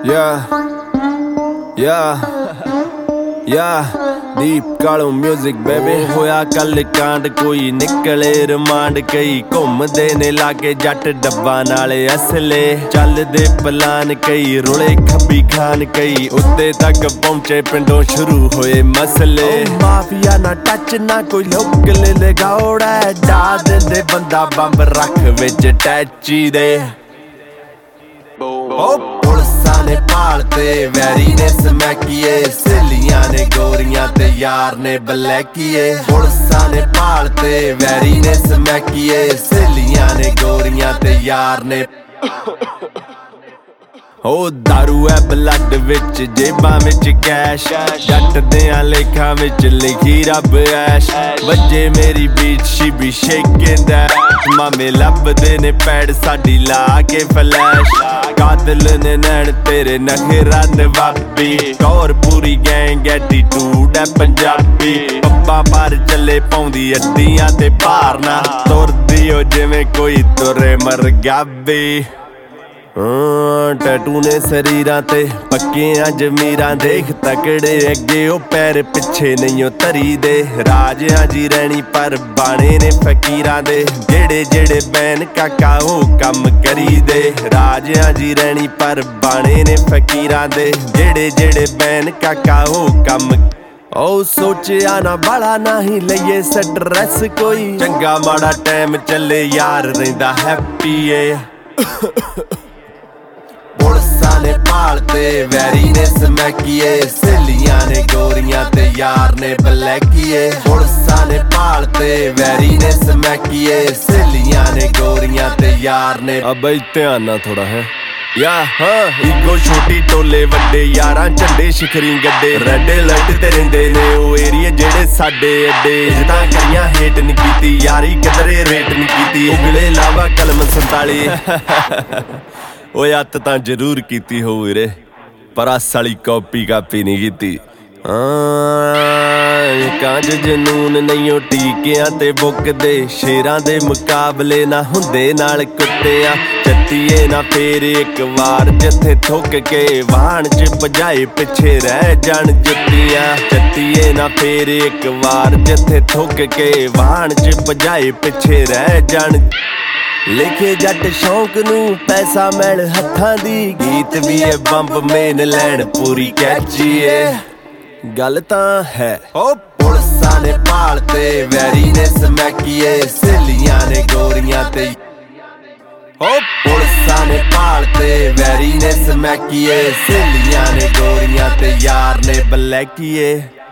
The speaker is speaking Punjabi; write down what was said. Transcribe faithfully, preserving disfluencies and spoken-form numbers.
Yeah, yeah, yeah, deep Kalu music baby। ਹੋਇਆ ਕੱਲ ਕਾਂਡ ਕੋਈ ਨਿਕਲੇ ਰਿਮਾਂਡ, ਕਈ ਘੁੰਮਦੇ ਨੇ ਲਾਗੇ ਜੱਟ ਡੱਬਾ ਨਾਲੇ ਅਸਲੇ, ਚੱਲਦੇ ਪਲਾਨ ਕਈ ਰੁਲੇ ਖੱਬੀ ਖਾਨ, ਕਈ ਉੱਤੇ ਤੱਕ ਪਹੁੰਚੇ ਪਿੰਡੋਂ ਸ਼ੁਰੂ ਹੋਏ ਮਸਲੇ। ਮਾਫੀਆ ਨਾ ਟੱਚ ਨਾ ਕੋਈ ਲੋਕਲ ਲਗਾਉੜਾ, ਡਾ ਦਿੰਦੇ ਬੰਦਾ ਬੰਬ ਰੱਖ ਵਿੱਚ ਟੈਚੀ ਦੇ। ਪੁਲਸਾਂ ਨੇ ਭਾਲ ਤੇ ਵੈਰੀ ਨੇ ਸਮੈਕੀਏ, ਸਹੇਲੀਆਂ ਨੇ ਗੋਰੀਆਂ ਤੇ ਯਾਰ ਨੇ ਬਲੈਕੀਏ। ਪੁਲਸਾਂ ਨੇ ਭਾਲ ਤੇ ਵੈਰੀ ਨੇ ਸਮੈਕੀਏ, ਸਹੇਲੀਆਂ ਨੇ ਗੋਰੀਆਂ ਤੇ ਯਾਰ ਨੇ। ਉਹ ਦਾਰੂ ਐ ਬਲੱਡ ਵਿੱਚ, ਜੇਬਾਂ ਵਿੱਚ ਕੈਸ਼, ਜੱਟ ਦਿਆਂ ਲੇਖਾਂ ਵਿੱਚ ਲਿਖੀ ਰੱਬ ਐਸ਼। ਵੱਜੇ ਮੇਰੀ beat she be shaking that, ਮਾਮੇ ਲੱਭਦੇ ਨੇ ਪੈੜ ਸਾਡੀ ਲਾ ਕੇ ਫਲੈਸ਼। ਕਾਤਲ ਨੇ ਨੈਣ ਤੇਰੇ ਨਖਰਾ ਨਵਾਬੀ, ਕੌਰ ਪੂਰੀ ਗੈਂਗ ਐਟੀਟਿਊਡ ਐ ਪੰਜਾਬੀ। ਪੱਪਾ ਪਰ ਚੱਲੇ ਪਾਉਂਦੀ ਅੱਡੀਆਂ ਤੇ ਭਾਰਨਾ, ਤੁਰਦੀ ਓ ਜਿਵੇਂ ਕੋਈ ਤੁਰੇ ਮਰਗਾਬੀ। ਟੈਟੂ ਨੇ ਸਰੀਰਾਂ ਤੇ ਪੱਕੀਆਂ ਜ਼ਮੀਰਾਂ, ਦੇਖ ਤਕੜੇ ਅੱਗੇ ਉਹ ਪੈਰ ਪਿੱਛੇ ਨਹੀਂ ਉਹ ਧਰੀ ਦੇ। ਰਾਜਿਆਂ ਜੀ ਰਹਿਣੀ ਪਰ ਬਾਣੇ ਨੇ ਫਕੀਰਾਂ ਦੇ, ਜਿਹੜੇ ਜਿਹੜੇ ਬੈਨ ਕਾਕਾ ਉਹ ਕੰਮ ਕਰੀ ਦੇ। ਰਾਜਿਆਂ ਜੀ ਰਹਿਣੀ ਪਰ ਬਾਣੇ ਨੇ ਫਕੀਰਾਂ ਦੇ, ਜਿਹੜੇ ਜਿਹੜੇ ਬੈਨ ਕਾਕਾ ਉਹ ਕੰਮ। ਉਹ ਸੋਚਿਆ ਨਾ ਬਾਲਾ ਨਹੀਂ ਲਈਏ ਸਟਰੈਸ ਕੋਈ, ਚੰਗਾ ਮਾੜਾ ਟਾਈਮ ਚੱਲੇ ਯਾਰ ਰਹਿੰਦਾ ਹੈਪੀ ਏ। ਪੁਲਸਾਂ ਨੇ ਭਾਲ ਤੇ ਵੈਰੀ ਨੇ ਸਮੈਕੀਏ, ਸਹੇਲੀਆਂ ਨੇ ਗੋਰੀਆਂ ਤੇ ਯਾਰ ਨੇ ਬਲੈਕੀਏ। ਪੁਲਸਾਂ ਨੇ ਭਾਲ ਤੇ ਵੈਰੀ ਨੇ ਸਮੈਕੀਏ, ਸਹੇਲੀਆਂ ਨੇ ਗੋਰੀਆਂ ਤੇ ਯਾਰ ਨੇ। ਆ ਬਈ ਧਿਆਨ ਨਾਲ ਥੋੜਾ ਹੈ ਯਾ ਹਾਂ, ਈਗੋ ਛੋਟੀ ਟੋਲੇ ਵੱਡੇ ਯਾਰਾਂ ਝੰਡੇ ਸ਼ਿਖਰੀ ਗੱਡੇ। ਰੈੱਡ ਅਲਰਟ ਤੇ ਰਹਿੰਦੇ ਨੇ ਉਹ ਏਰੀਏ ਜਿਹੜੇ ਸਾਡੇ ਅੱਡੇ, ਜਿੱਦਾਂ ਕਰੀਆਂ ਹੇਟ ਨੀ ਕੀਤੀ ਯਾਰੀ ਕਿਧਰੇ ਰੇਟ ਨੀ ਕੀਤੀ। ਉਗਲੇ ਲਾਵਾ ਕਲਮ ਸੰਤਾਲੀ ਓਏ ਅੱਤ ਤਾਂ ਜ਼ਰੂਰ ਕੀਤੀ ਹੋਊ ਵੀਰੇ, ਪਰ ਆਸ ਵਾਲੀ ਕਾਪੀ ਕਾਪੀ ਨਹੀਂ ਕੀਤੀ। ਕਾਂਜ ਜਨੂਨ ਨਹੀਂ ਉਹ ਟੀਕਿਆਂ ਤੇ ਬੁੱਕਦੇ, ਸ਼ੇਰਾਂ ਦੇ ਮੁਕਾਬਲੇ ਨਾ ਹੁੰਦੇ ਨਾਲ ਕੁੱਤਿਆਂ। ਚੱਤੀਏ ਨਾ ਫੇਰ ਇੱਕ ਵਾਰ ਜਿੱਥੇ ਥੁੱਕ ਕੇ ਵਾਹਣ ਚ ਭਜਾਏ ਪਿੱਛੇ ਰਹਿ ਜਾਣ ਜੁੱਤੀਆਂ। ਚੱਤੀਏ ਨਾ ਫੇਰ ਇੱਕ ਵਾਰ ਜਿੱਥੇ ਥੁੱਕ ਕੇ ਵਾਹਣ ਚ ਭਜਾਏ ਪਿੱਛੇ ਰਹਿ ਜਾਣ। ਲਿਖੇ ਜੱਟ ਸ਼ੌਂਕ ਨੂੰ ਪੈਸਾ ਮੈਲ ਹੱਥਾਂ ਦੀ, ਗੀਤ ਵੀ ਏ ਬੰਬ ਮੇਨ ਲੈਣ ਪੂਰੀ ਕੈਚੀ ਏ। ਗੱਲ ਤਾਂ ਹੈ ਉਹ ਪੁਲਸਾਂ ਨੇ ਭਾਲ ਤੇ ਵੈਰੀ ਨੇ ਸਮੈਕੀਏ, ਸਹੇਲੀਆਂ ਨੇ ਗੋਰੀਆਂ ਤੇ। ਉਹ ਪੁਲਸਾਂ ਨੇ ਭਾਲ ਤੇ ਵੈਰੀ ਨੇ ਸਮੈਕੀਏ, ਸਹੇਲੀਆਂ ਨੇ ਗੋਰੀਆਂ ਤੇ ਯਾਰ ਨੇ ਬਲੈਕੀਏ।